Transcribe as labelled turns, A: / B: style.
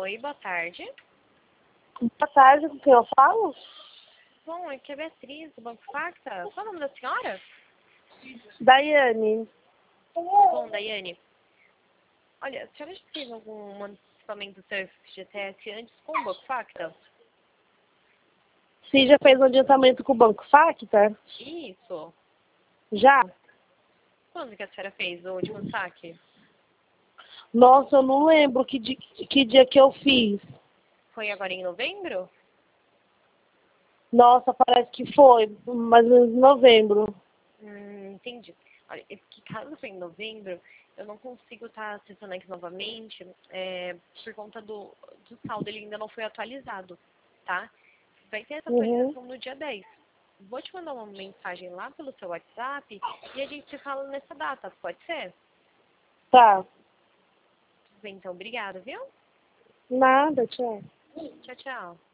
A: Oi, boa tarde.
B: Boa tarde, com quem eu falo?
A: Bom, aqui é a Beatriz, do Banco Facta. Qual é o nome da senhora?
B: Daiane.
A: Bom, Daiane. Olha, a senhora já fez algum antecipamento do seu FGTS antes com o Banco Facta?
B: Você já fez um adiantamento com o Banco Facta?
A: Isso.
B: Já?
A: Quando que a senhora fez o último saque?
B: Nossa, eu não lembro que dia que eu fiz.
A: Foi agora em novembro?
B: Nossa, parece que foi, mais ou menos em novembro.
A: Entendi. Olha, é que caso foi em novembro, eu não consigo estar acessando aqui novamente, por conta do saldo, ele ainda não foi atualizado, tá? Vai ter essa
B: Uhum.
A: atualização no dia 10. Vou te mandar uma mensagem lá pelo seu WhatsApp e a gente se fala nessa data, pode ser?
B: Tá.
A: Bem, então, obrigada, viu?
B: Nada, tchau.
A: Tchau, tchau.